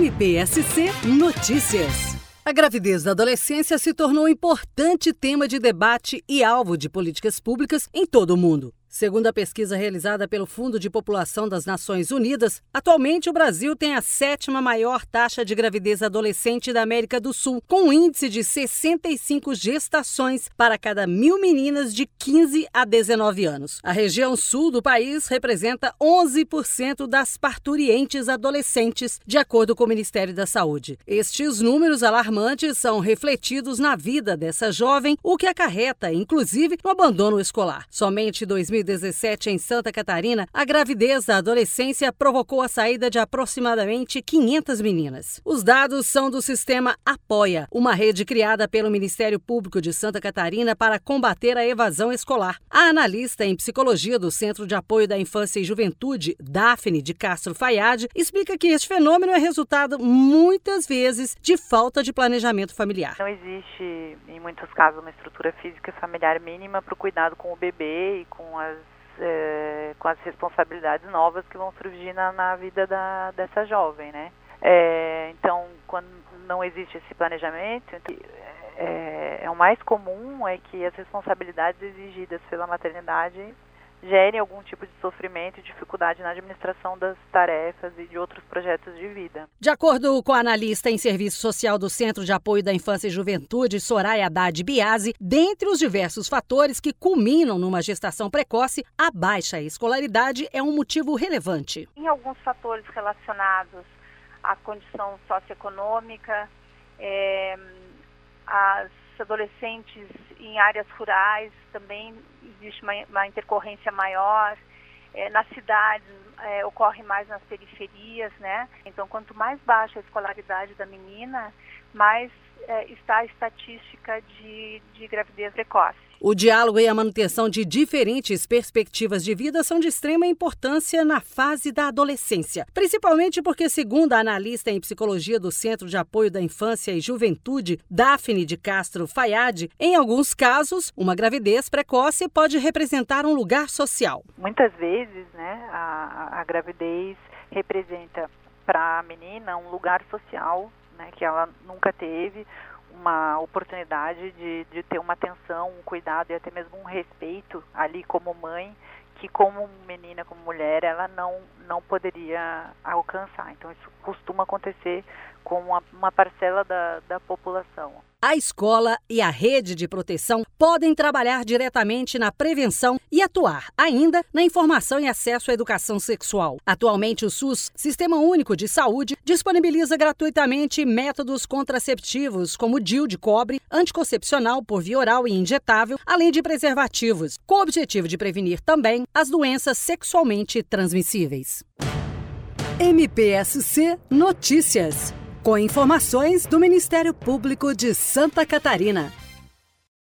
MPSC Notícias. A gravidez da adolescência se tornou um importante tema de debate e alvo de políticas públicas em todo o mundo. Segundo a pesquisa realizada pelo Fundo de População das Nações Unidas, atualmente o Brasil tem a 7ª maior taxa de gravidez adolescente da América do Sul, com um índice de 65 gestações para cada 1.000 meninas de 15 a 19 anos. A região sul do país representa 11% das parturientes adolescentes, de acordo com o Ministério da Saúde. Estes números alarmantes são refletidos na vida dessa jovem, o que acarreta, inclusive, no abandono escolar. Somente em 2017, em Santa Catarina, a gravidez da adolescência provocou a saída de aproximadamente 500 meninas. Os dados são do sistema Apoia, uma rede criada pelo Ministério Público de Santa Catarina para combater a evasão escolar. A analista em psicologia do Centro de Apoio da Infância e Juventude, Daphne de Castro Fayad, explica que este fenômeno é resultado, muitas vezes, de falta de planejamento familiar. Não existe, em muitos casos, uma estrutura física e familiar mínima para o cuidado com o bebê e com as responsabilidades novas que vão surgir na vida dessa jovem, né? Então, quando não existe esse planejamento, o mais comum é que as responsabilidades exigidas pela maternidade gerem algum tipo de sofrimento e dificuldade na administração das tarefas e de outros projetos de vida. De acordo com a analista em serviço social do Centro de Apoio da Infância e Juventude, Soraya Haddad Biasi, dentre os diversos fatores que culminam numa gestação precoce, a baixa escolaridade é um motivo relevante. Em alguns fatores relacionados à condição socioeconômica, as adolescentes em áreas rurais também existe uma intercorrência maior, nas cidades ocorre mais nas periferias, né? Então, quanto mais baixa a escolaridade da menina, mais está a estatística de gravidez precoce. O diálogo e a manutenção de diferentes perspectivas de vida são de extrema importância na fase da adolescência, principalmente porque, segundo a analista em psicologia do Centro de Apoio da Infância e Juventude, Daphne de Castro Fayad, em alguns casos, uma gravidez precoce pode representar um lugar social. Muitas vezes, né, a gravidez representa para a menina um lugar social, né, que ela nunca teve, uma oportunidade de ter uma atenção, um cuidado e até mesmo um respeito ali como mãe, que como menina, como mulher, ela não poderia alcançar. Então isso costuma acontecer com uma parcela da população. A escola e a rede de proteção podem trabalhar diretamente na prevenção e atuar ainda na informação e acesso à educação sexual. Atualmente, o SUS, Sistema Único de Saúde, disponibiliza gratuitamente métodos contraceptivos como DIU de cobre, anticoncepcional por via oral e injetável, além de preservativos, com o objetivo de prevenir também as doenças sexualmente transmissíveis. MPSC Notícias. Com informações do Ministério Público de Santa Catarina.